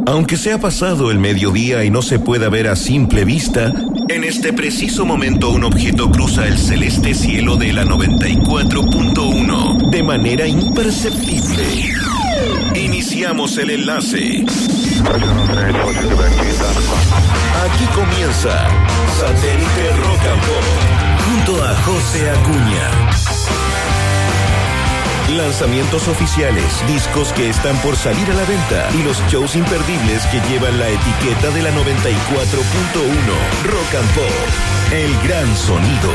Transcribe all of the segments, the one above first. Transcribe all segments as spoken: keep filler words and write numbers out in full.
Aunque se ha pasado el mediodía y no se pueda ver a simple vista, en este preciso momento un objeto cruza el celeste cielo de la noventa y cuatro punto uno de manera imperceptible. Iniciamos el enlace. Aquí comienza Satélite Rock and Pop junto a José Acuña. Lanzamientos oficiales, discos que están por salir a la venta y los shows imperdibles que llevan la etiqueta de la noventa y cuatro punto uno Rock and Pop, el gran sonido.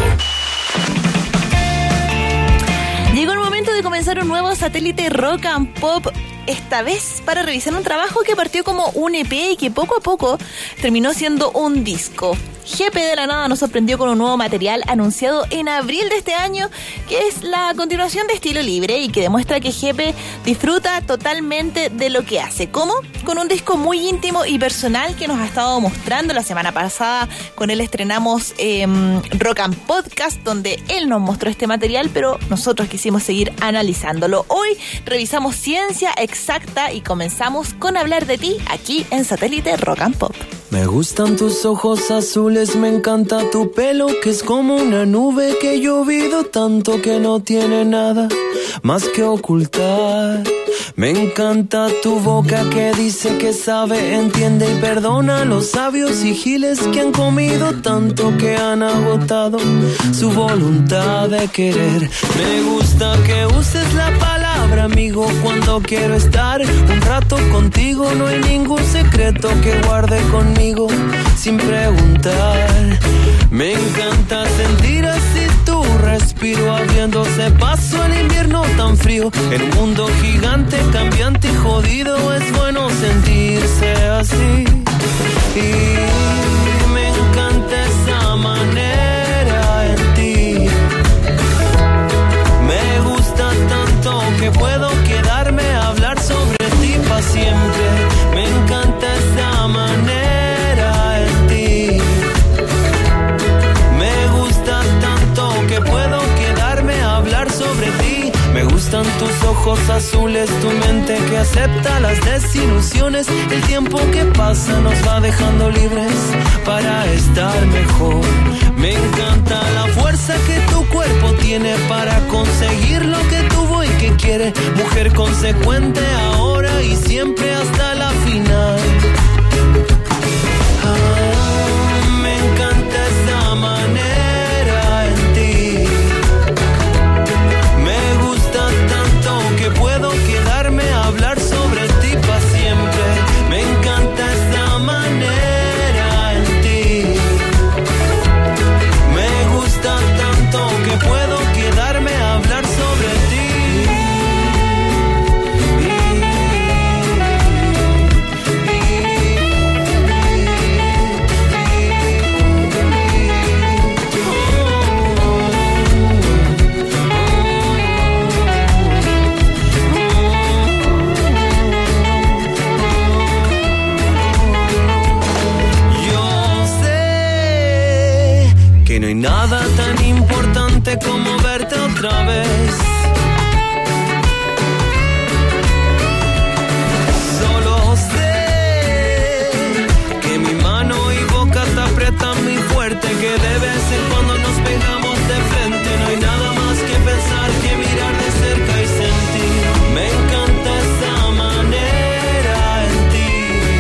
Llegó el momento de comenzar un nuevo Satélite Rock and Pop, esta vez para revisar un trabajo que partió como un E P y que poco a poco terminó siendo un disco. G P de la nada nos sorprendió con un nuevo material anunciado en abril de este año, que es la continuación de Estilo Libre y que demuestra que G P disfruta totalmente de lo que hace. ¿Cómo? Con un disco muy íntimo y personal que nos ha estado mostrando la semana pasada. Con él estrenamos eh, Rock and Podcast, donde él nos mostró este material, pero nosotros quisimos seguir analizándolo. Hoy revisamos Ciencia Exacta y comenzamos con Hablar de Ti, aquí en Satélite Rock and Pop. Me gustan tus ojos azules, me encanta tu pelo, que es como una nube que he llovido tanto que no tiene nada más que ocultar. Me encanta tu boca que dice que sabe, entiende y perdona los sabios y giles que han comido tanto que han agotado su voluntad de querer. Me gusta que uses la palabra amigo cuando quiero estar un rato contigo. No hay ningún secreto que guarde conmigo sin preguntar. Me encanta sentir así tu respiro, abriéndose paso al invierno tan frío. En un mundo gigante, cambiante y jodido, es bueno sentirse así. Y me encanta esa manera en ti. Me gusta tanto que puedo quedarme a hablar sobre ti para siempre. Me encanta esa manera en ti. Me gusta tanto que puedo quedarme a hablar sobre ti. Me gustan tus ojos azules, tu mente que acepta las desilusiones. El tiempo que pasa nos va dejando libres para estar mejor. Me encanta la fuerza que tu cuerpo tiene para conseguir lo que tuvo y que quiere. Mujer consecuente ahora y siempre hasta la final. Ah, me encanta esa manera en ti. Me gusta tanto que puedo quedarme a hablar sobre ti para siempre. Me encanta esa manera en ti. Me gusta tanto que puedo quedarme a hablar sobre ti. Que no hay nada tan importante como verte otra vez. Solo sé que mi mano y boca te aprietan muy fuerte, que de vez en cuando nos pegamos de frente. No hay nada más que pensar que mirar de cerca y sentir. Me encanta esa manera en ti.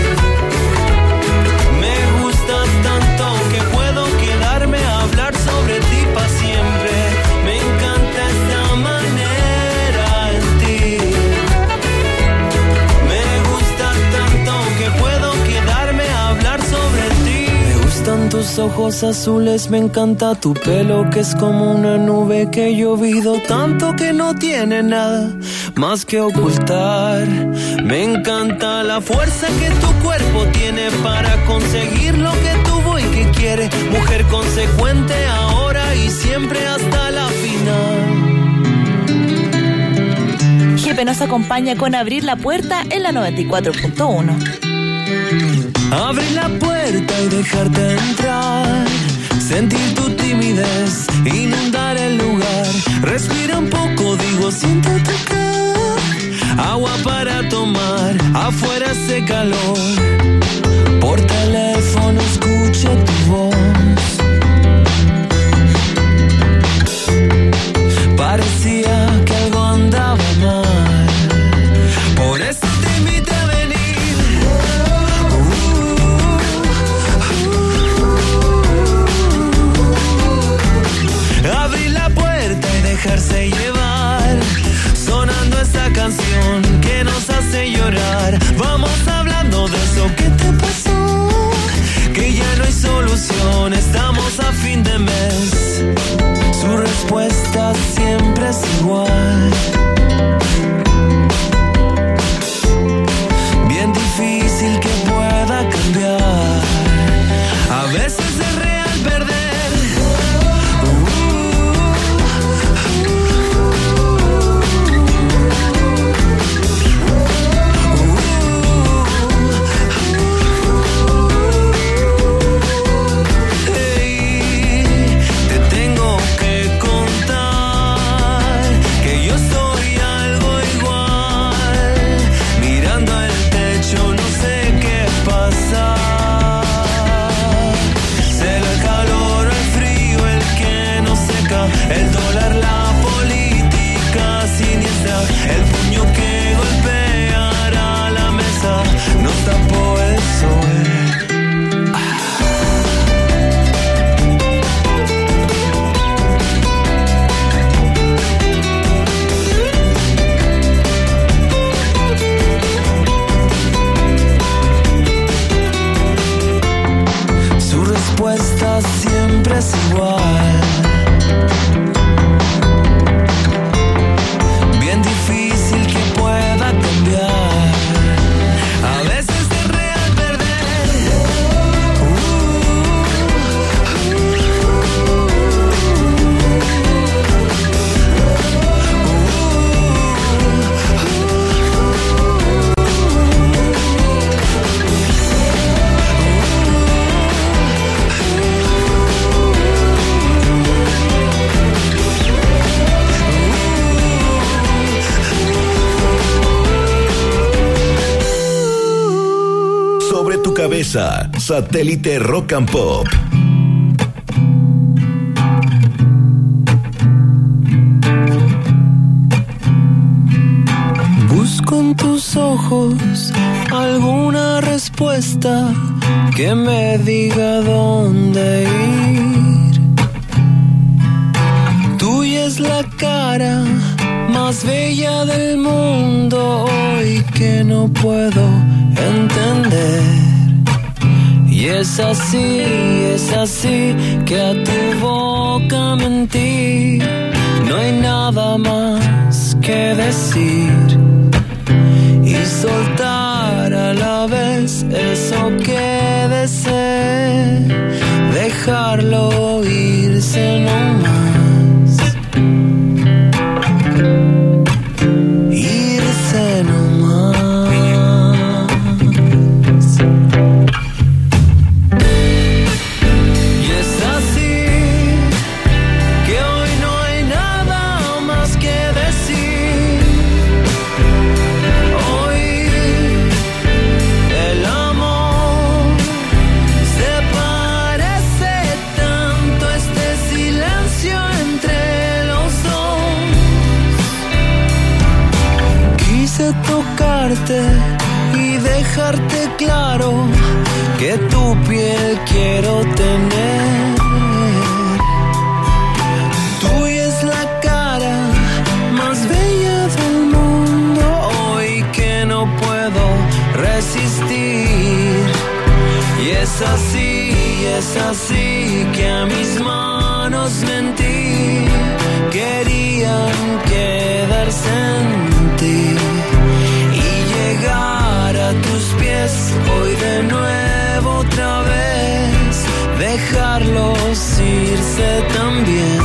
Me gusta tanto que puedo quedarme a hablar sobre ti para siempre. Me encanta esa manera en ti. Me gusta tanto que puedo quedarme a hablar sobre ti. Me gustan tus ojos azules, me encanta tu pelo que es como una nube que he llovido tanto que no tiene nada más que ocultar. Me encanta la fuerza que tu cuerpo tiene para conseguir lo que tuvo y que quiere. Mujer consecuente ahora y siempre hasta la final. G P nos acompaña con Abrir la Puerta en la noventa y cuatro punto uno. Abrir la puerta y dejarte entrar. Sentir tu timidez, inundar el lugar. Respira un poco, digo, siéntate acá. Agua para tomar. tomar, afuera hace calor. Por teléfono escucho tu voz. Parecía que algo andaba mal. Por eso te invité a venir. Uh, uh, uh. Abrir la puerta y dejarse llevar, sonando esa canción que nos hace llorar. Vamos hablando de eso que te pasó, que ya no hay solución, estamos a fin de mes. Su respuesta siempre es igual. Bien difícil que pueda cambiar. A veces es real perder. El dólar, la política siniestra, el puño que golpeará la mesa, nos tapó el sol. Su respuesta siempre es igual. Bien difícil que pueda cambiar. A veces es real perder. Uh, Sobre tu cabeza, Satélite Rock and Pop. Busco en tus ojos alguna respuesta que me diga dónde ir. Tuya es la cara más bella del mundo hoy que no puedo entender. Y es así, es así que a tu boca mentí. No hay nada más que decir y soltar a la vez eso que desee, dejarlo irse nomás, irse nomás. Y es así que hoy no hay nada más que decir. Hoy el amor se parece tanto a este silencio entre los dos. Quise tocarte y dejarte claro que tu piel quiero tener. Tuya es la cara más bella del mundo hoy que no puedo resistir. Y es así, es así que a mis manos mentí. Querían quedarse en ti y llegar a tus pies hoy de nuevo otra vez, dejarlos irse también,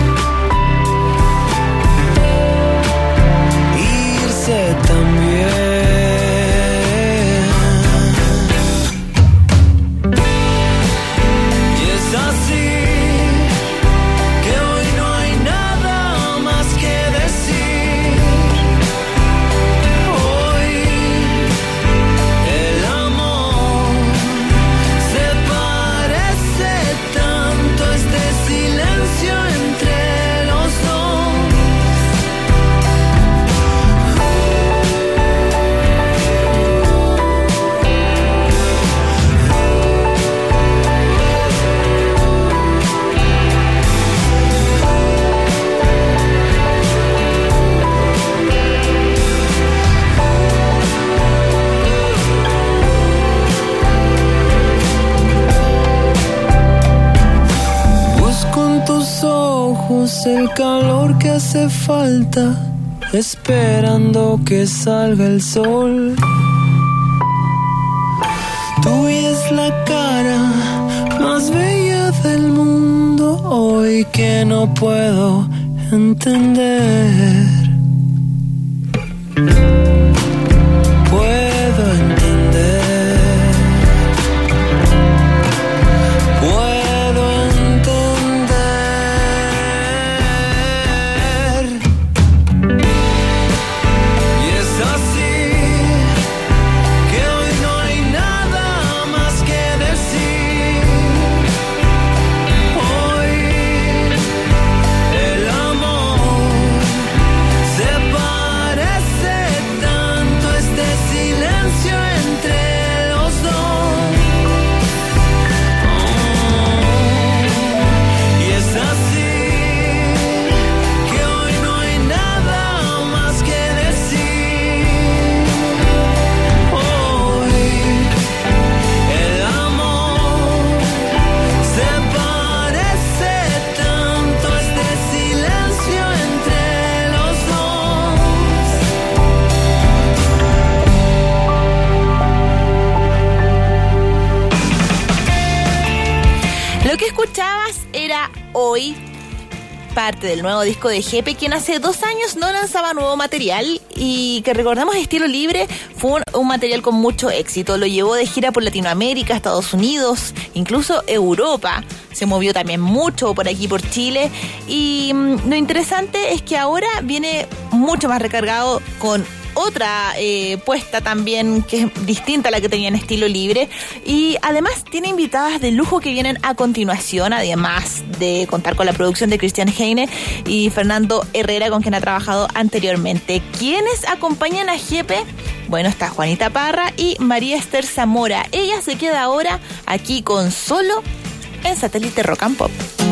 irse también. Y es así que Sentimos el calor que hace falta, esperando que salga el sol. Tuya es la cara más bella del mundo hoy que no puedo entender. Puedo entender. Puedo entender. Y es así que hoy no hay nada más que decir. Hoy el amor se parece tanto a este silencio entre los dos. Oh, y es así que hoy no hay nada más que decir. Hoy el amor se parece tanto a este silencio entre los dos. Lo que escuchabas era Hoy, parte del nuevo disco de Jepe, quien hace dos años no lanzaba nuevo material y que recordamos Estilo Libre fue un, un material con mucho éxito. Lo llevó de gira por Latinoamérica, Estados Unidos, incluso Europa. Se movió también mucho por aquí, por Chile. Y mm, lo interesante es que ahora viene mucho más recargado con otra eh, puesta también que es distinta a la que tenía en Estilo Libre, y además tiene invitadas de lujo que vienen a continuación, además de contar con la producción de Cristian Heine y Fernando Herrera, con quien ha trabajado anteriormente. ¿Quiénes acompañan a Jepe? Bueno, está Juanita Parra y María Esther Zamora. Ella se queda ahora aquí con Solo en Satélite Rock and Pop.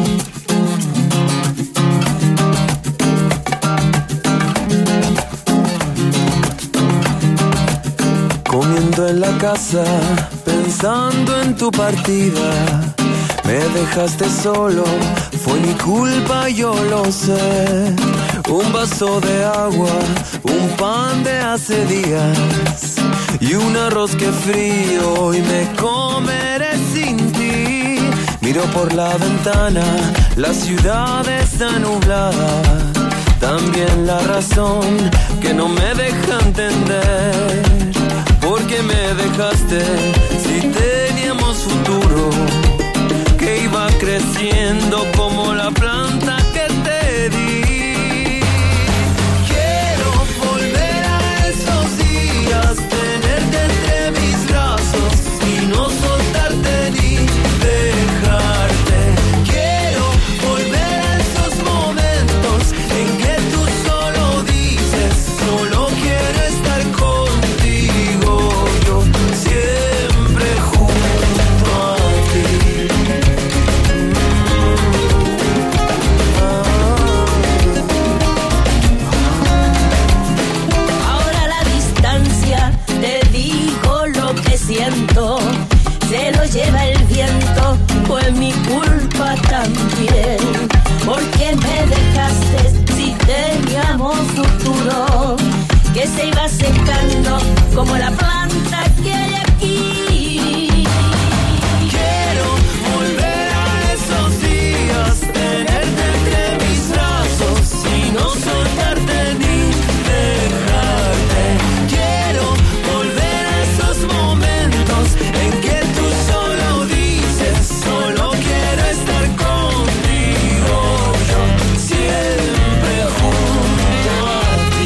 Comiendo en la casa, pensando en tu partida. Me dejaste solo, fue mi culpa, yo lo sé. Un vaso de agua, un pan de hace días y un arroz que frío y me comeré sin ti. Miro por la ventana, la ciudad está nublada. También la razón que no me deja entender. ¿Por qué me dejaste si teníamos futuro? Que iba creciendo como la planta que te di. Quiero volver a esos días, tenerte entre mis brazos y no soltarte ni dejarte. Quiero volver a esos momentos en que tú solo dices, solo quiero estar contigo. Siempre junto a ti. Ahora la distancia, te digo lo que siento, se lo lleva el viento, fue mi culpa también. Porque me dejaste si teníamos futuro, que se iba secando como la planta que hay aquí. Quiero volver a esos días, tenerte entre mis brazos y no soltarte ni dejarte. Quiero volver a esos momentos en que tú solo dices, solo quiero estar contigo. Yo siempre junto a ti.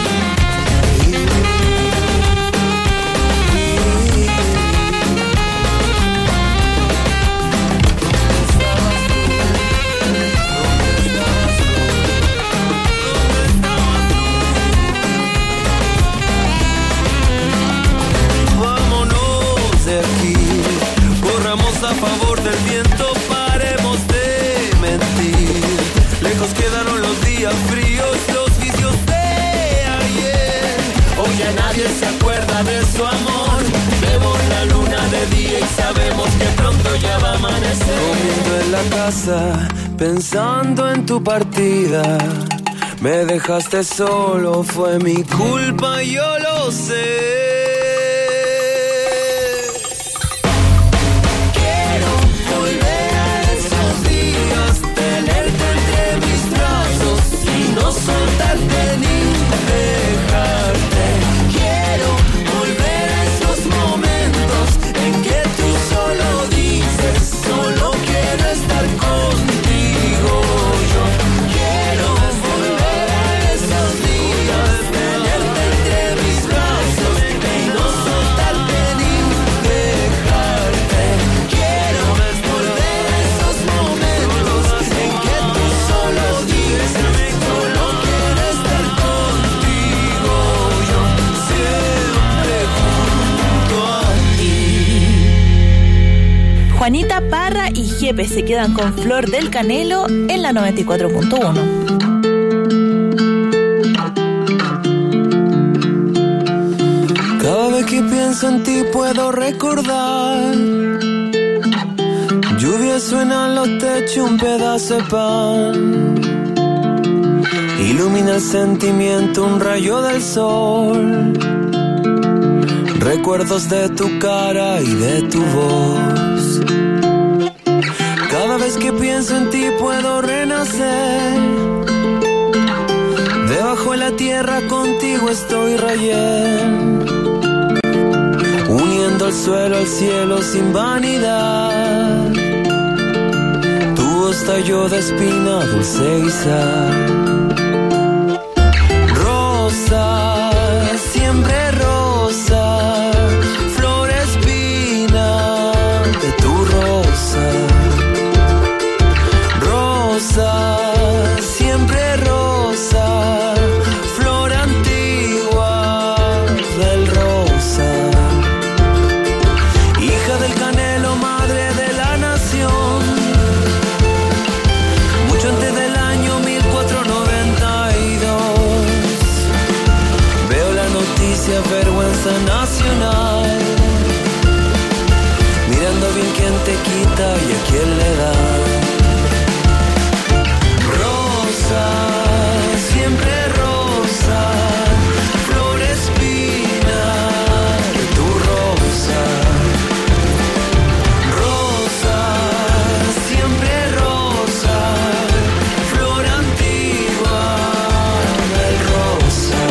Vámonos de aquí, corramos a favor del viento, paremos de mentir. Lejos quedaron los días fríos, los vicios de ayer. Hoy ya nadie se acuerda de su amor, vemos la luna de día. día y sabemos que pronto ya va a amanecer. Comiendo en la casa, pensando en tu partida. Me dejaste solo, fue mi culpa, yo lo sé. Soltarte ni dejarte. Quiero volver a esos momentos en que tú solo dices, solo quiero estar contigo. Yo quiero volver a esos días, tenerte entre mis brazos y no soltarte ni dejarte. Quiero volver a esos momentos en que tú solo dices, solo quiero estar contigo, yo siempre junto a ti. Juanita Parra y Jepe se quedan con Flor del Canelo en la noventa y cuatro punto uno. Cada vez que pienso en ti puedo recordar. Lluvia suena en los techos, un pedazo de pan. Ilumina el sentimiento, un rayo del sol. Recuerdos de tu cara y de tu voz. Cada vez que pienso en ti puedo renacer. Debajo de la tierra contigo estoy rayén, uniendo el suelo al cielo sin vanidad. Tu voz talló de espina dulce y sal. Rosa, siempre rosa, flor espina de tu rosa. Rosa, siempre rosa, flor antigua del rosa. Hija del Canelo, madre de la nación. Mucho antes del año mil cuatrocientos noventa y dos. Veo la noticia, vergüenza nacional. Mirando bien quién te quita y a quién le da. Rosa, siempre rosa, flor espina de tu rosa. Rosa, siempre rosa, flor antigua del rosa.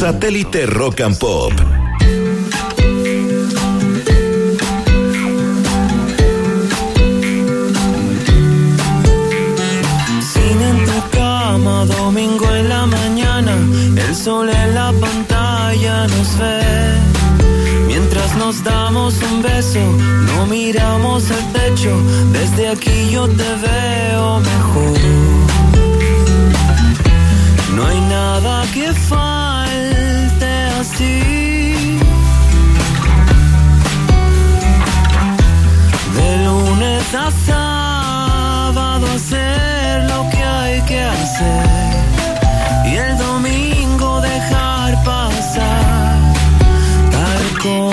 Satélite Rock and Pop. Cine en tu cama, domingo en la mañana, el sol en la pantalla nos ve. Mientras nos damos un beso, no miramos el techo, desde aquí yo te veo mejor. No hay nada que falte así. De lunes a sábado hacer lo que hay que hacer y el domingo dejar pasar tal como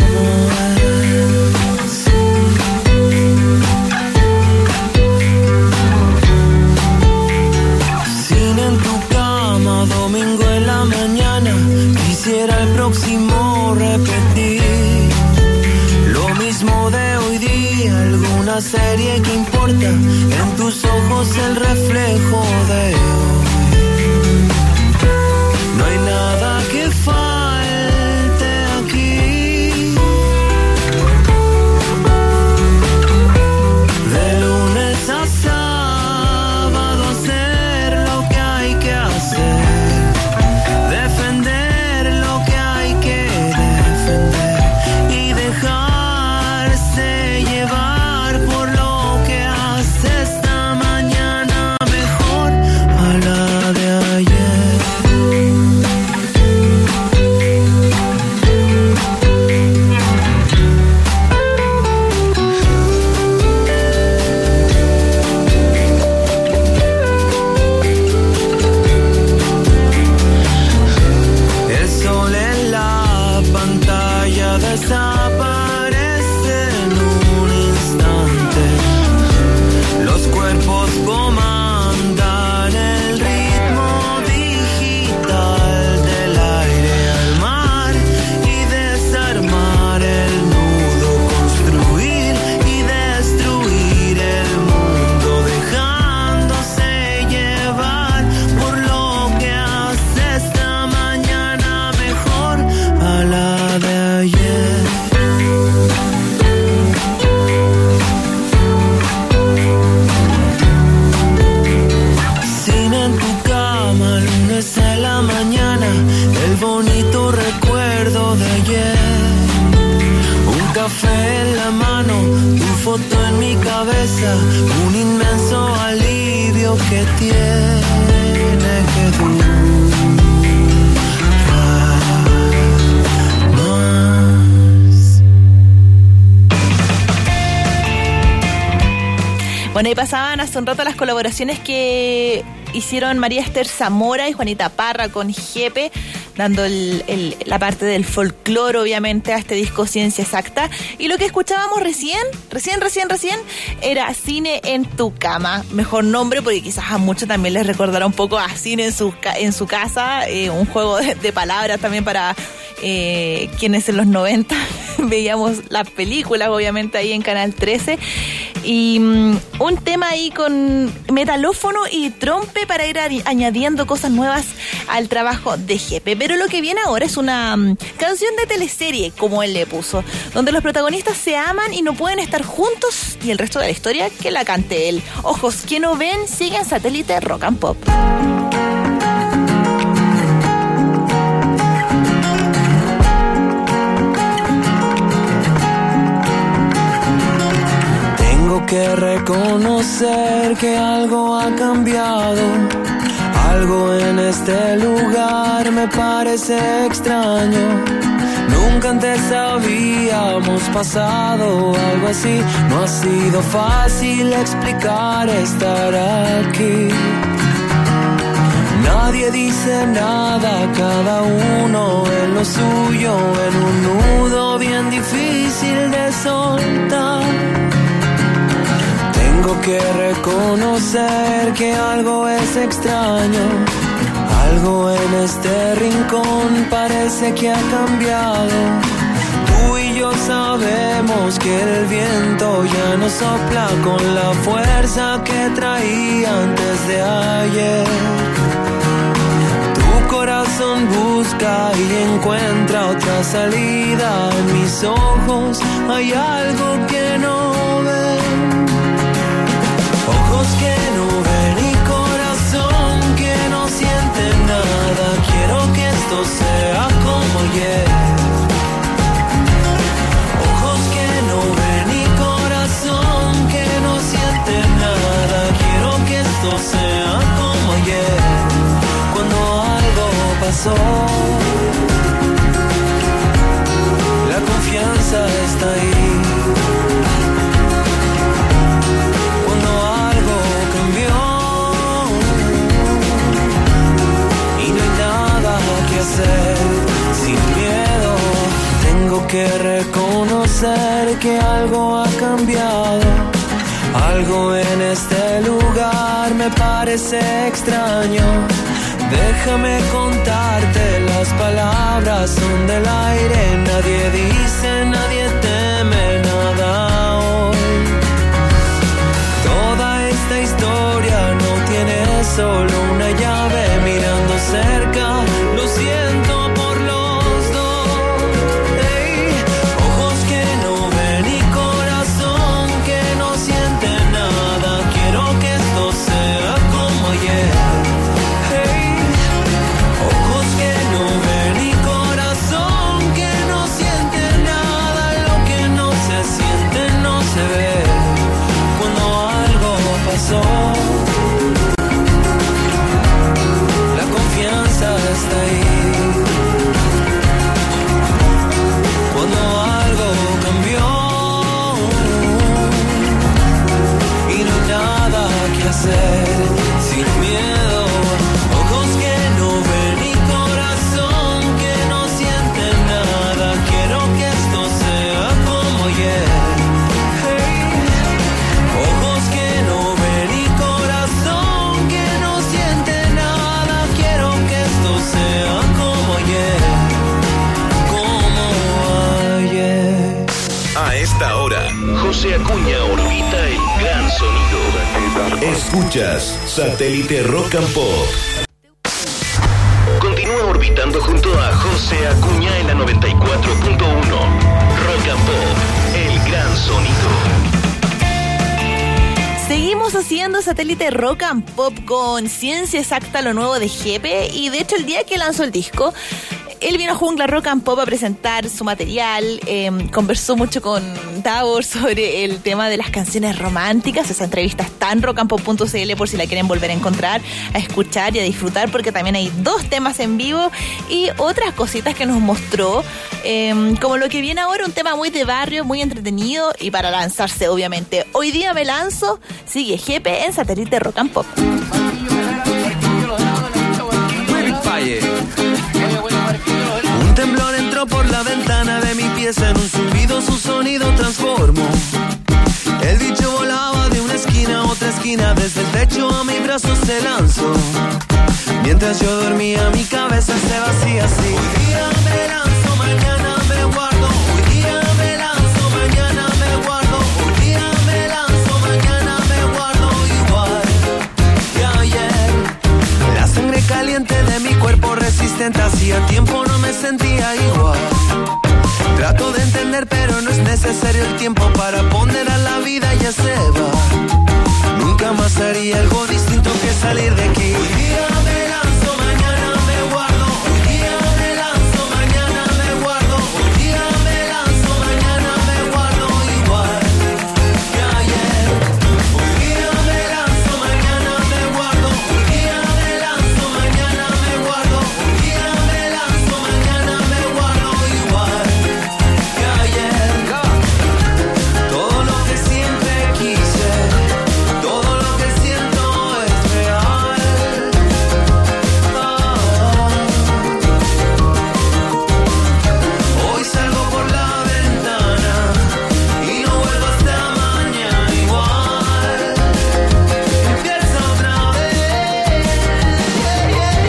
es. Cine en tu cama, domingo en la mañana, quisiera el próximo repetir lo mismo de hoy día, alguna serie que importa, en tus ojos el reflejo de hoy. No hay nada que falte aquí. De lunes a sábado hacer lo que hay que hacer, defender lo que hay que defender y dejarse llevar por lo que hace esta mañana mejor a la de ayer. El sol en la pantalla desaparece en un instante. Los cuerpos comandan el ritmo digital del aire al mar y desarmar el nudo, construir y destruir el mundo, dejándose llevar por lo que hace esta mañana mejor a la de ayer. Cine en tu cama, lunes en la mañana, el bonito recuerdo de ayer. Un café en la mano, tu foto en mi cabeza, un inmenso alivio que tiene que durar más. Bueno, y pasaban hace un rato las colaboraciones que hicieron María Esther Zamora y Juanita Parra con Jepe, dando el, el, la parte del folclore, obviamente, a este disco Ciencia Exacta. Y lo que escuchábamos recién, recién, recién, recién, era Cine en tu cama. Mejor nombre, porque quizás a muchos también les recordará un poco a Cine en su, en su casa, eh, un juego de, de palabras también para eh, quienes en los noventa veíamos las películas, obviamente, ahí en Canal trece. Y um, un tema ahí con metalófono y trompe para ir a- añadiendo cosas nuevas al trabajo de Jepe. Pero lo que viene ahora es una um, canción de teleserie, como él le puso, donde los protagonistas se aman y no pueden estar juntos, y el resto de la historia que la cante él. Ojos que no ven, siguen Satélite Rock and Pop. Tengo que reconocer que algo ha cambiado. Algo en este lugar me parece extraño. Nunca antes habíamos pasado algo así. No ha sido fácil explicar estar aquí. Nadie dice nada, cada uno en lo suyo, en un nudo bien difícil de soltar. Tengo que reconocer que algo es extraño. Algo en este rincón parece que ha cambiado. Tú y yo sabemos que el viento ya no sopla con la fuerza que traía antes de ayer. Tú corazón busca y encuentra otra salida. En mis ojos hay algo que no ven. Ojos que no ven y corazón que no siente nada. Quiero que esto sea como ayer. Ojos que no ven y corazón que no siente nada. Quiero que esto sea como ayer, cuando algo pasó. La confianza está ahí. Cuando algo cambió y no hay nada que hacer. Sin miedo tengo que reconocer que algo ha cambiado. Algo en este lugar me parece extraño. Déjame contarte, las palabras son del aire. Nadie dice, nadie teme nada hoy. Toda esta historia no tiene solo una llave. Mirando cerca, lo siento por los dos. Hey, ojos que no ven y corazón que no siente nada. Quiero que esto sea como ayer. La confianza está ahí. Cuando algo cambió y no hay nada que hacer. Sin miedo, ojos que no ven y corazón que no siente nada. Quiero que esto sea como ayer. Ahora, José Acuña orbita el gran sonido. Escuchas Satélite Rock and Pop. Continúa orbitando junto a José Acuña en la noventa y cuatro punto uno. Rock and Pop, el gran sonido. Seguimos haciendo Satélite Rock and Pop con Ciencia Exacta, lo nuevo de Jepe. Y de hecho el día que lanzó el disco, él vino a Jungla Rock and Pop a presentar su material, eh, conversó mucho con Davor sobre el tema de las canciones románticas. Esa entrevista está en rock and pop punto c l por si la quieren volver a encontrar, a escuchar y a disfrutar, porque también hay dos temas en vivo y otras cositas que nos mostró, eh, como lo que viene ahora, un tema muy de barrio, muy entretenido y para lanzarse, obviamente. Hoy día me lanzo, sigue Jepe en Satélite Rock and Pop. Un temblor entró por la ventana de mi pieza, en un zumbido su sonido transformó. El bicho volaba de una esquina a otra esquina, desde el techo a mi brazo se lanzó. Mientras yo dormía mi cabeza se vacía así. Hoy día me lanzo, mañana me guardo. Hoy día me lanzo, mañana me guardo. Hoy día me lanzo, mañana me guardo igual que ayer. La sangre caliente de mi cuerpo resistente, hacía tiempo no me sentía igual. Trato de entender pero no es necesario el tiempo para ponderar la vida, ya se va. Nunca más haría algo distinto que salir de aquí. Hoy día me lanzo, mañana me guardo. Hoy día me lanzo, mañana me guardo. Hoy día me lanzo, mañana me guardo igual que ayer. Hoy día me lanzo, mañana me guardo. Hoy día me lanzo, mañana me guardo. Hoy día me lanzo, mañana me guardo igual que ayer. Todo lo que siempre quise, todo lo que siento es real. Ah. Hoy salgo por la ventana y no vuelvo hasta mañana igual. Empieza otra vez. Yeah, yeah,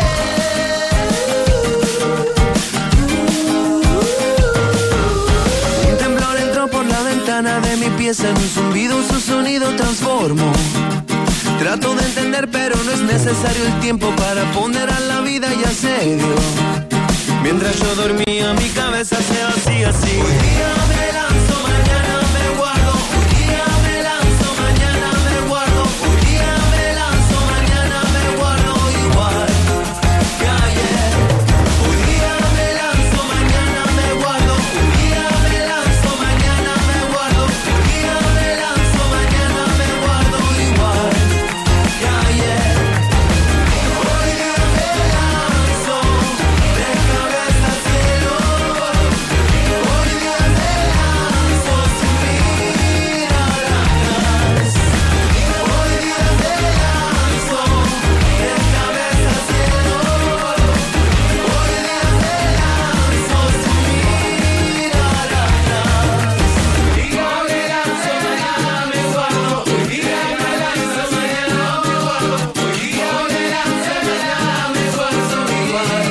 yeah. Un temblor entró por la ventana de mi pieza, en un zumbido su sonido transformó. Trato de entender entender, pero no es necesario el tiempo para ponderar la vida, ya se dio. Mientras yo dormía, mi cabeza se vacía así. Hoy día me lanzo, mañana me guardo. Hoy día me lanzo, mañana me guardo. Hoy día me lanzo, mañana me guardo igual que ayer. Hoy día me lanzo, mañana me guardo. Hoy día me lanzo, mañana me guardo. Hoy día me lanzo, mañana me guardo igual que ayer. Hoy día me lanzo de cabeza al cielo. Hoy día me lanzo sin mirar atrás. Hoy día me lanzo de cabeza al cielo. Hoy día me lanzo sin mirar atrás. Día me lanzo, mañana me guardo. Hoy día me lanzo, mañana me guardo. Hoy día me lanzo, mañana me guardo igual.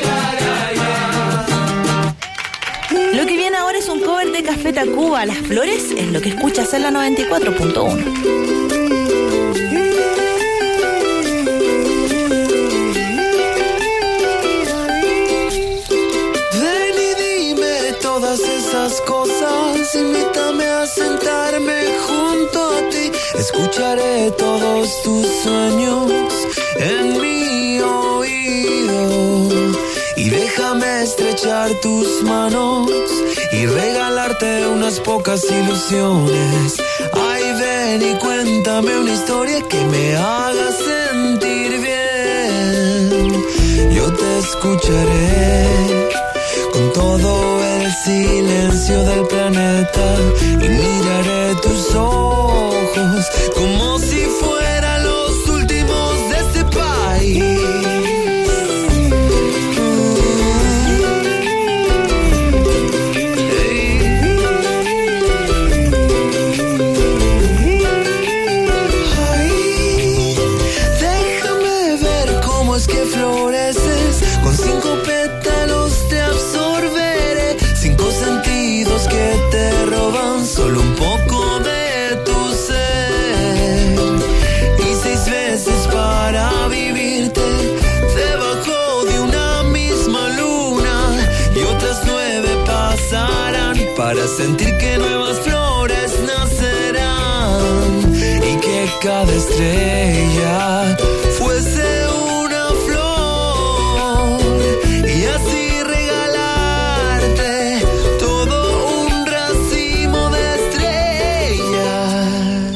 Lo que viene ahora es un cover de Café Tacuba, Las Flores, es lo que escuchas en la noventa y cuatro punto uno. Ven y dime todas esas cosas, invítame a sentarme junto a ti. Escucharé todos tus sueños en mi oído y déjame estrechar tus manos y regalarte unas pocas ilusiones. Ay, ven y cuéntame una historia que me haga sentir bien. Yo te escucharé con todo el silencio del planeta y miraré tus ojos como si fueran los últimos de este país. Ay, déjame ver cómo es que floreces. Con cinco pétalos te absorberé. Cinco sentidos que te roban solo un poco de tu ser. Y seis veces para vivirte debajo de una misma luna. Y otras nueve pasarán para sentir que nuevas flores nacerán. Y que cada estrella fuese una flor. Y así regalarte todo un racimo de estrellas.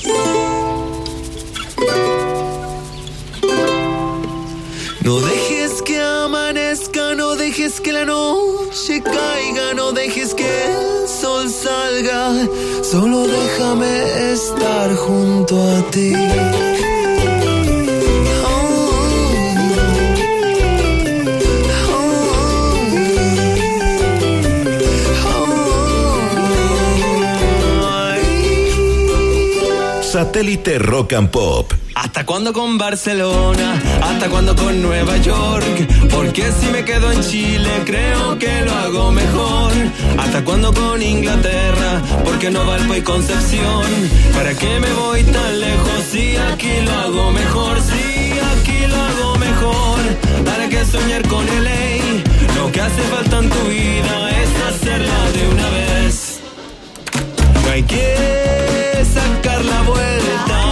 No dejes que amanezca, no dejes que la noche caiga, no dejes que el sol salga, solo déjame estar junto a ti. Satélite Rock and Pop. ¿Hasta cuándo con Barcelona? ¿Hasta cuándo con Nueva York? Porque si me quedo en Chile creo que lo hago mejor. ¿Hasta cuándo con Inglaterra? Porque no Valpo y Concepción. ¿Para qué me voy tan lejos si aquí lo hago mejor? Si aquí lo hago mejor. ¿Para qué soñar con L A? Lo que hace falta en tu vida es hacerla de una vez. No hay que sacar la vuelta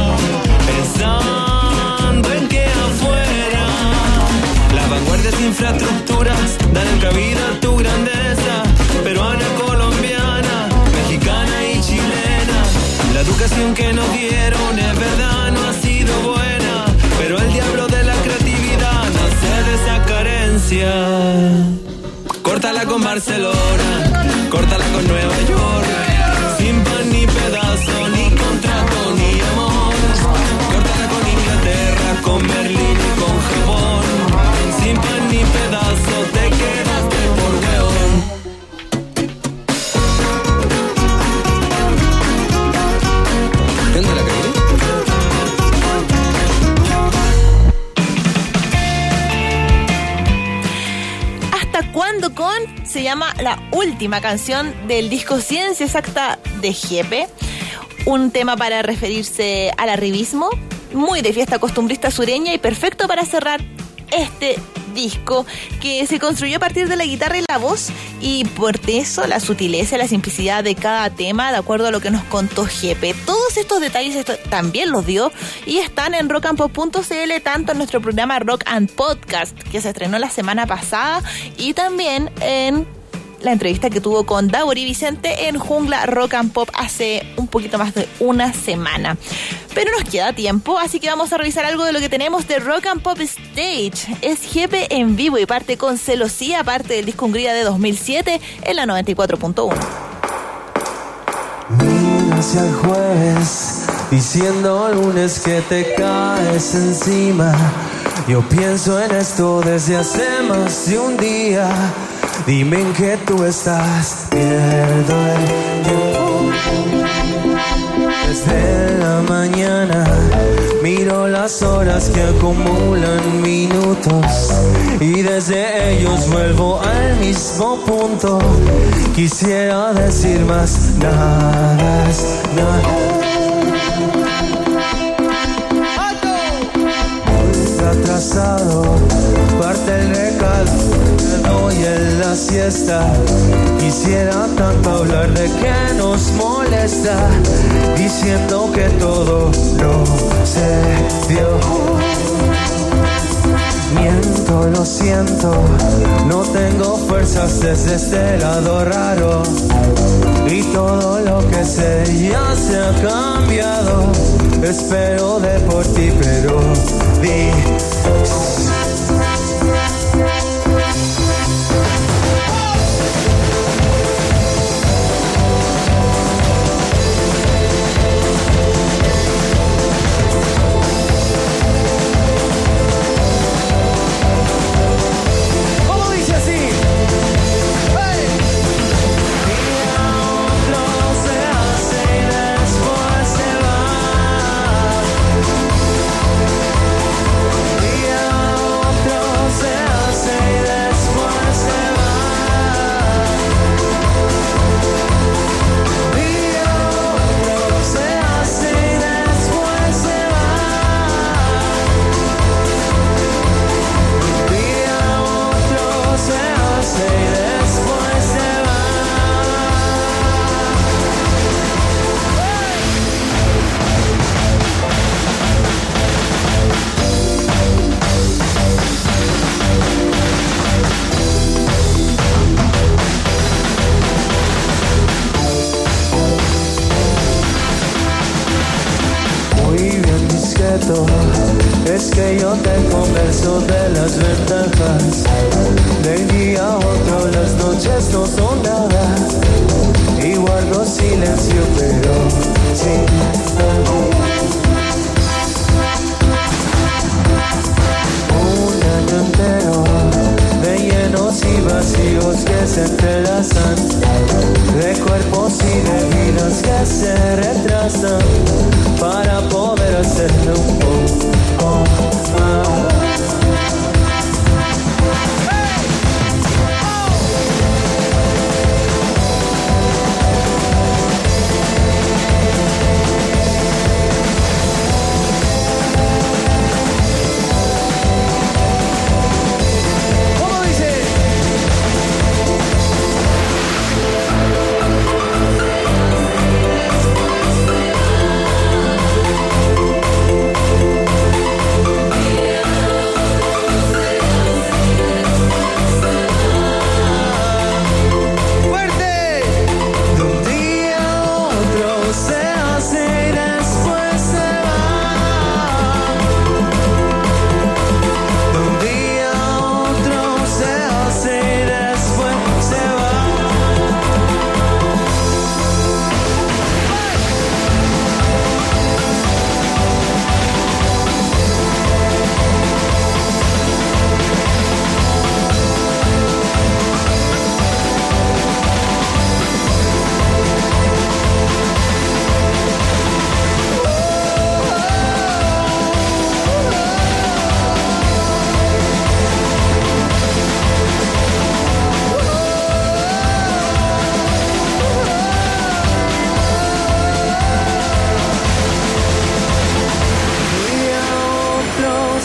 pensando en que afuera las vanguardias infraestructuras dan cabida a tu grandeza. Peruana, colombiana, mexicana y chilena. La educación que nos dieron es verdad, no ha sido buena, pero el diablo de la creatividad nace de esa carencia. Córtala con Barcelona, córtala con Nueva York, sin pan ni pedazo, ni contrato, ni amor. Córtala con Inglaterra, con Berlín y con Japón. Sin pan ni pedazo, te quedaste por hueón. ¿Entiende la calle? ¿Hasta cuándo con? Se llama la última canción del disco Ciencia Exacta de Jepe. Un tema para referirse al arribismo. muy de fiesta costumbrista sureña y perfecto para cerrar este disco que se construyó a partir de la guitarra y la voz, y por eso la sutileza y la simplicidad de cada tema, de acuerdo a lo que nos contó Jepe. Todos estos detalles esto también los dio y están en rock and pop punto c l, tanto en nuestro programa Rock and Podcast, que se estrenó la semana pasada, y también en la entrevista que tuvo con Davor y Vicente en Jungla Rock and Pop hace un poquito más de una semana. Pero nos queda tiempo, así que vamos a revisar algo de lo que tenemos de Rock and Pop Stage. Es Jepe en vivo y parte con Celosía, parte del disco Hungría de dos mil siete en la noventa y cuatro punto uno. Mira hacia el jueves, diciendo lunes que te caes encima. Yo pienso en esto desde hace más de un día. Dime en qué tú estás, pierdo el tiempo. Desde la mañana miro las horas que acumulan minutos y desde ellos vuelvo al mismo punto. Quisiera decir más, nada es nada. Atrasado, parte el recalco, me doy en la siesta. Quisiera tanto hablar de que nos molesta, diciendo que todo no se dio. Miento, lo siento, no tengo fuerzas desde este lado raro. Y todo lo que sé ya se ha cambiado. Espero de por ti, pero di. Es que yo te converso de las ventajas. De un día a otro las noches no son nada. Y guardo silencio, pero sin un año entero de llenos y vacíos que se entrelazan, de cuerpos y de vidas que se retrasan para poder hacerle un poco más.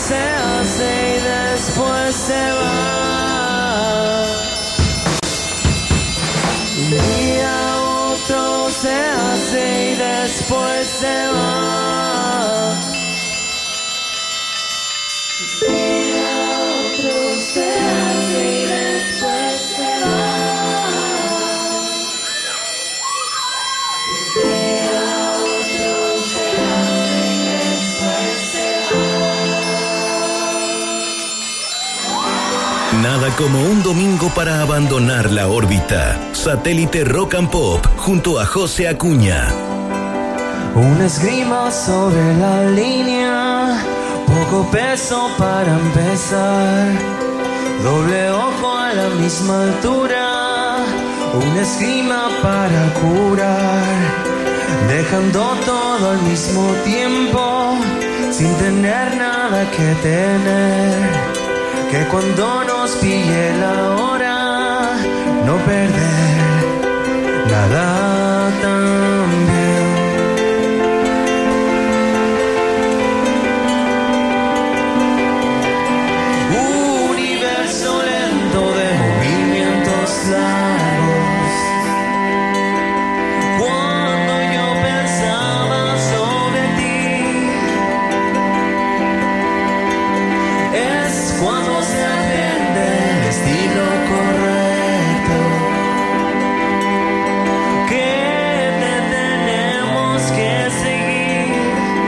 se hace y después se va. Un día otro se hace y después se va. Un día otro se hace y después se va. Un día otro se hace y después se va. Nada como un domingo para abandonar la órbita. Satélite Rock and Pop junto a José Acuña. Una esgrima sobre la línea, poco peso para empezar, doble ojo a la misma altura, una esgrima para curar, dejando todo al mismo tiempo, sin tener nada que tener, que cuando nos pille la hora, no perder nada tan bien. Largos. Cuando yo pensaba sobre ti, es cuando se aprende el estilo correcto, que te tenemos que seguir.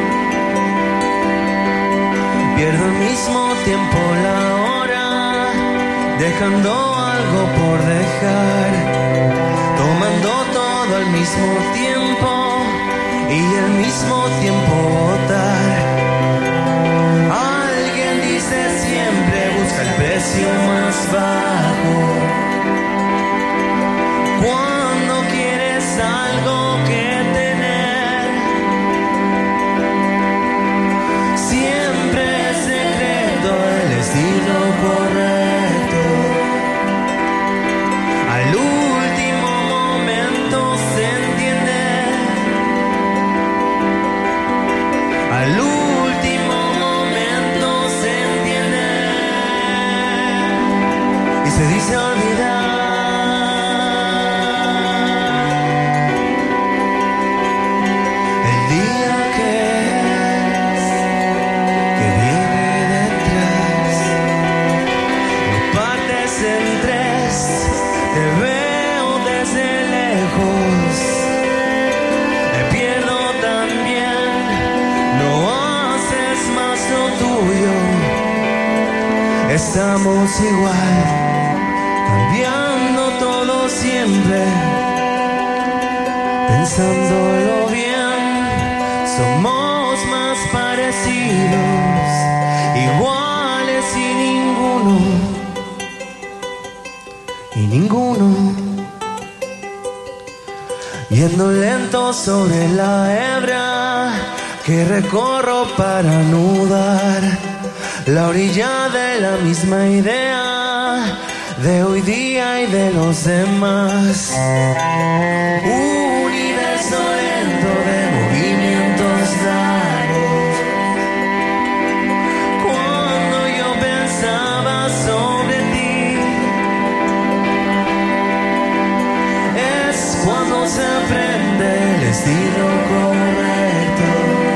Pierdo al mismo tiempo la hora, dejando algo por dejar, tomando todo al mismo tiempo y al mismo tiempo votar. Alguien dice siempre busca el precio más bajo. Cuando quieres algo que tener, siempre es secreto el estilo correcto. Al último momento se entiende, al último momento se entiende y se dice olvidar. El día que es, que viene detrás, lo partes en tres. Te veo desde lejos, te pierdo también, no haces más lo tuyo. Estamos igual, cambiando todo siempre, pensándolo bien, somos más parecidos, iguales y ninguno. Y ninguno, yendo lento sobre la hebra que recorro para anudar la orilla de la misma idea de hoy día y de los demás. Un universo lento de movimientos largos. Cuando yo pensaba sobre ti, cuando se aprende el estilo correcto,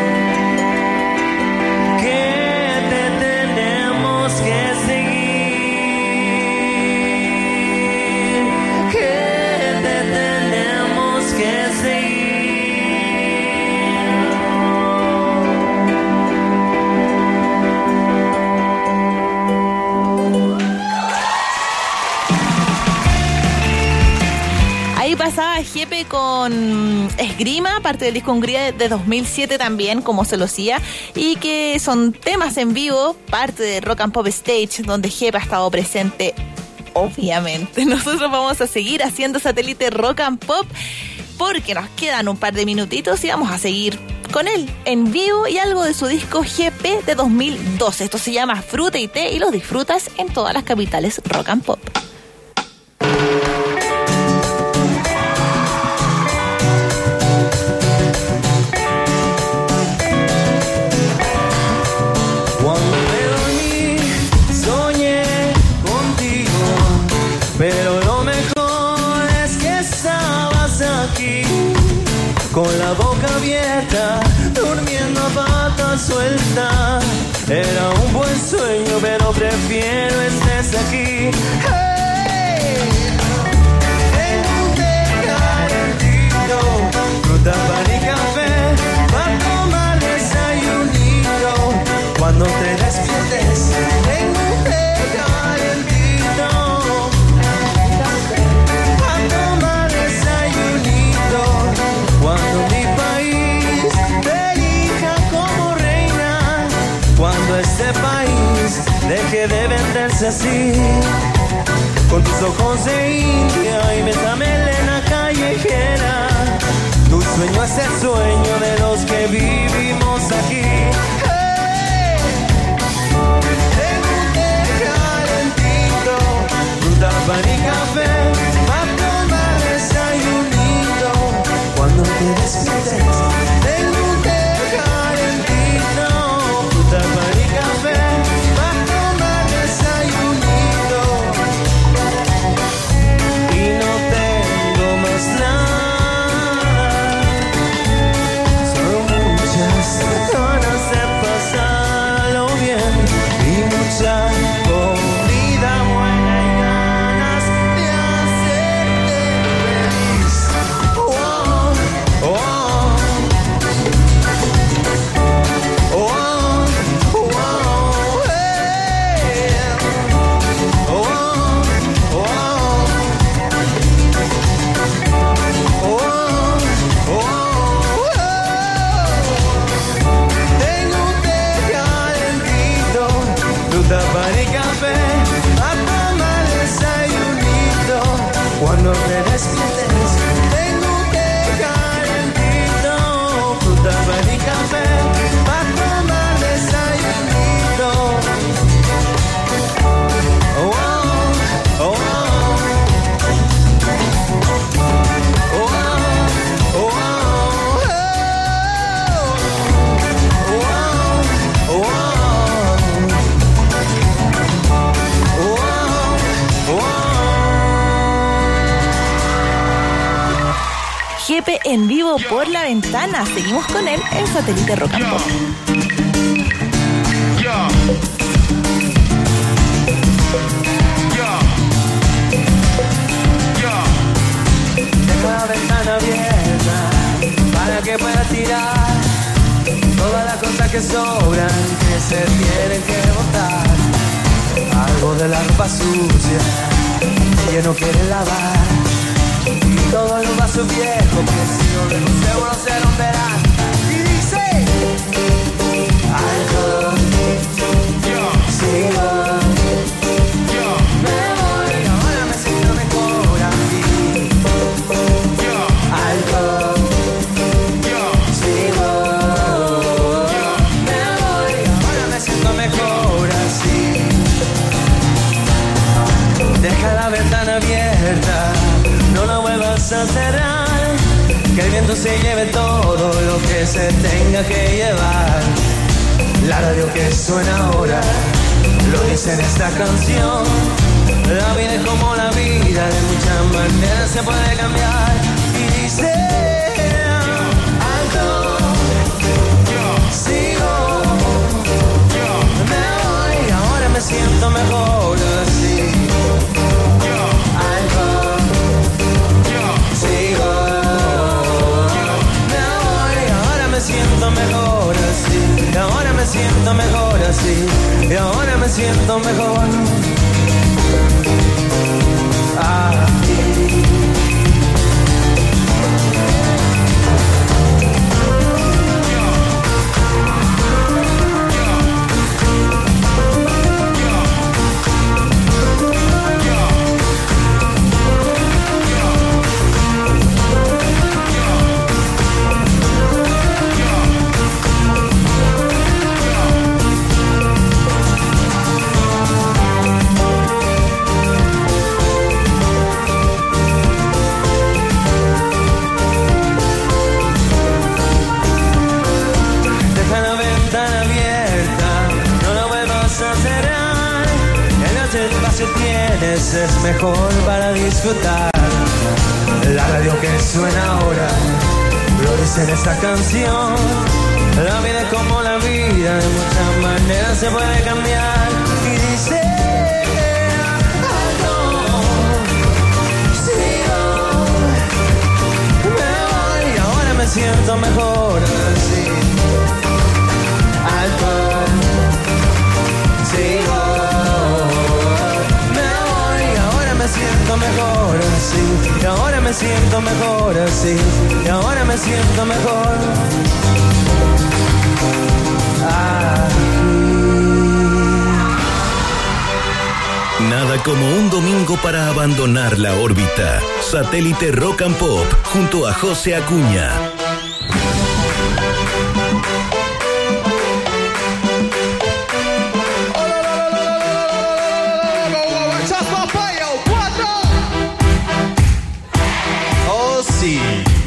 que te tenemos que seguir, que te tenemos que seguir. Pasaba Jepe con Esgrima, parte del disco Hungría de dos mil siete también, como se lo hacía, y que son temas en vivo, parte de Rock and Pop Stage, donde Jepe ha estado presente, obviamente. Nosotros vamos a seguir haciendo Satélite Rock and Pop, porque nos quedan un par de minutitos y vamos a seguir con él en vivo y algo de su disco G P de dos mil doce. Esto se llama Fruta y Té y lo disfrutas en todas las capitales Rock and Pop. Cuando veo abierta, durmiendo a pata suelta. Era un buen sueño, pero prefiero estés aquí. Hey, tengo un té calentito, fruta, pan y café, para tomar desayunito. Cuando te despiertes, tengo un té calentito, para tomar desayunito. Cuando mi país te elija como reina, cuando este país deje de venderse así, con tus ojos de India y esa melena callejera, tu sueño es el sueño de los que vivimos aquí. Hey, tengo un té calentito, fruta, pan y café, para tomar desayunito. Cuando te despiertes, tengo un té calentito, fruta, pan y café, para tomar desayunito. Y no tengo más nada, solo muchas ganas de pasarlo bien y mucha comida buena y ganas de hacerte feliz. Oh, oh, oh, oh, hey. Oh, oh, oh, oh, oh. Tengo un té calentito, fruta, pan y café, a tomar desayunito. Cuando te despiertes, tengo un té calentito, fruta, pan y café, a tomar desayunito. Oh, oh, oh, oh. Oh, oh, oh, oh, oh, G P en vivo por la ventana. Seguimos con él en Satélite Rock and Pop. Deja la ventana abierta para que puedas tirar todas las cosas que sobran, que se tienen que botar. Algo de la ropa sucia que no quiere lavar, y todos los vasos viejos que si no de los euros se romperán. Y dice algo, sigo, me voy, ahora me siento mejor aquí. Algo, sigo, me voy, ahora me siento mejor así. Deja la ventana abierta, no la vuelvas a cerrar, que el viento se lleve todo lo que se tenga que llevar. La radio que suena ahora lo dice en esta canción. La vida es como la vida, de muchas maneras se puede cambiar. Y dice alto, sigo, me voy, ahora me siento mejor así. Alto, sigo, me voy, ahora me siento mejor así. Y ahora me siento mejor así. Y ahora me siento mejor. Ah. tienes es mejor para disfrutar. La radio que suena ahora lo dice en esta canción. La vida es como la vida, de muchas maneras se puede cambiar. Y dice, algo, sigo, me voy y ahora me siento mejor así. Algo, sigo, me voy y ahora me siento mejor así. Y ahora me siento mejor así. Y ahora me siento mejor. Nada como un domingo para abandonar la órbita. Satélite Rock and Pop junto a José Acuña. Oh sí.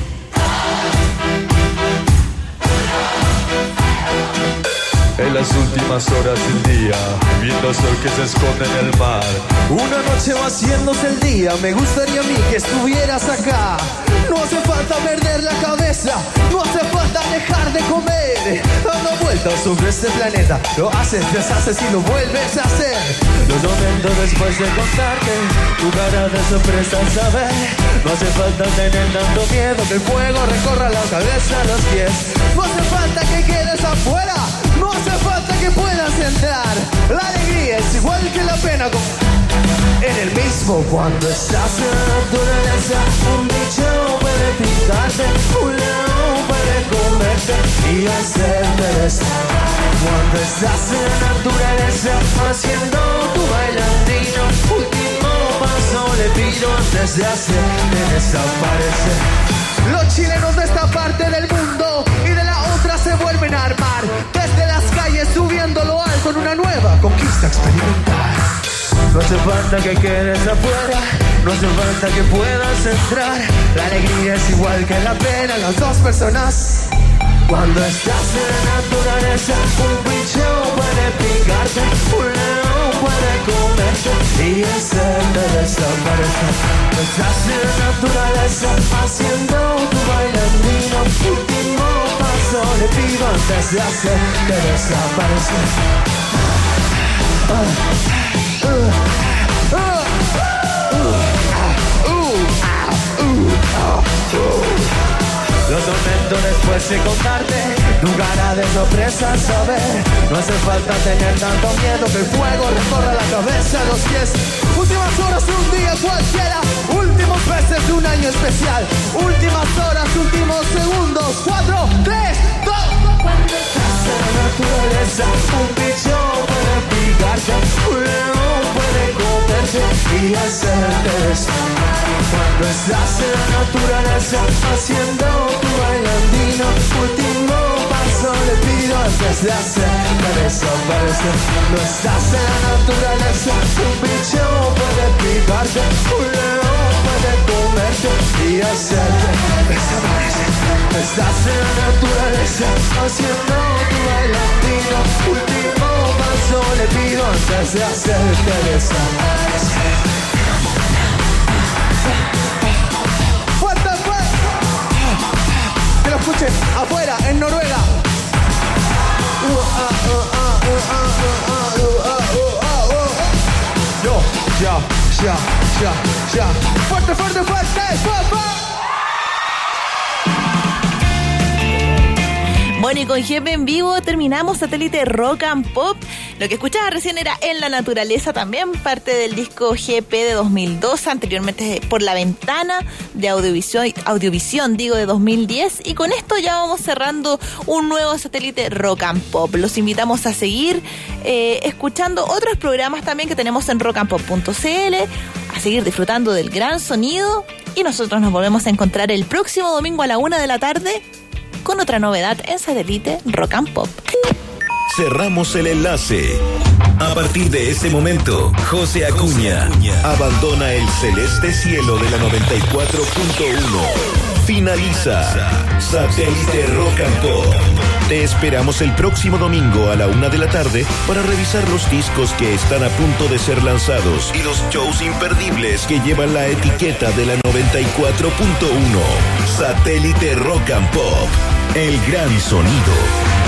En las últimas horas del día, viendo el sol que se esconde en el mar. Una noche va haciéndose el día, me gustaría a mí que estuvieras acá. No hace falta perder la cabeza, no hace falta dejar de comer. Dando vueltas sobre este planeta, lo haces, deshaces y lo vuelves a hacer. Los momentos después de contarte, tu cara de sorpresa al saber. No hace falta tener tanto miedo, que el fuego recorra la cabeza a los pies. No hace falta que quedes afuera, no hace falta que puedas entrar. La alegría es igual que la pena con... En el mismo cuando estás en la naturaleza, un bicho puede picarte, un león puede comerte y hacerte desmayar. Cuando estás en la naturaleza, haciendo tu bailandino, último paso le pido antes de hacerte desaparecer. Los chilenos de esta parte del mundo y de la otra se vuelven a armar, desde las calles subiendo lo alto en una nueva conquista experimental. No hace falta que quedes afuera, no hace falta que puedas entrar. La alegría es igual que la pena, las dos personas. Cuando estás en la naturaleza, un bicho puede picarte, un león puede comerte y hacerte desaparecer. Cuando estás en la naturaleza, haciendo tu bailandino, último paso le pido antes de hacerte desaparecer. Ah. Uh, uh, uh, uh, uh, uh, uh. Los momentos después de contarte, tu cara de sorpresa saber. No hace falta tener tanto miedo, que el fuego recorra la cabeza, los pies. Últimas horas de un día cualquiera, últimos meses de un año especial. Últimas horas, últimos segundos. Cuatro, tres, dos. Cuando estás en la naturaleza, un bicho puede picarte, un león puede comerte y hacerte desmayar. Cuando estás en la naturaleza, haciendo tu bailandino, último paso le pido antes de hacerte desaparecer. Cuando estás en la naturaleza, un bicho puede picarte, un león puede comerte y hacerte desaparecer. Estás en la naturaleza, haciendo tu bailandino, último paso le pido antes de hacerte desaparecer. ¡Fuerte, fuerte! Que lo escuchen afuera, en Noruega. Yo, ya, ya, ya, ya. ¡Fuerte, fuerte, fuerte! ¡Fuerte! Bueno, y con G P en vivo terminamos Satélite Rock and Pop. Lo que escuchabas recién era En la Naturaleza, también parte del disco G P de dos mil dos, anteriormente Por la Ventana de Audiovisión, Audiovisión digo, de dos mil diez. Y con esto ya vamos cerrando un nuevo Satélite Rock and Pop. Los invitamos a seguir eh, escuchando otros programas también que tenemos en rock and pop punto c l, a seguir disfrutando del gran sonido. Y nosotros nos volvemos a encontrar el próximo domingo a la una de la tarde con otra novedad en Satélite Rock and Pop. Cerramos el enlace. A partir de este momento, José Acuña abandona el celeste cielo de la noventa y cuatro punto uno. Finaliza Satélite Rock and Pop. Te esperamos el próximo domingo a la una de la tarde para revisar los discos que están a punto de ser lanzados y los shows imperdibles que llevan la etiqueta de la noventa y cuatro punto uno. Satélite Rock and Pop. El gran sonido.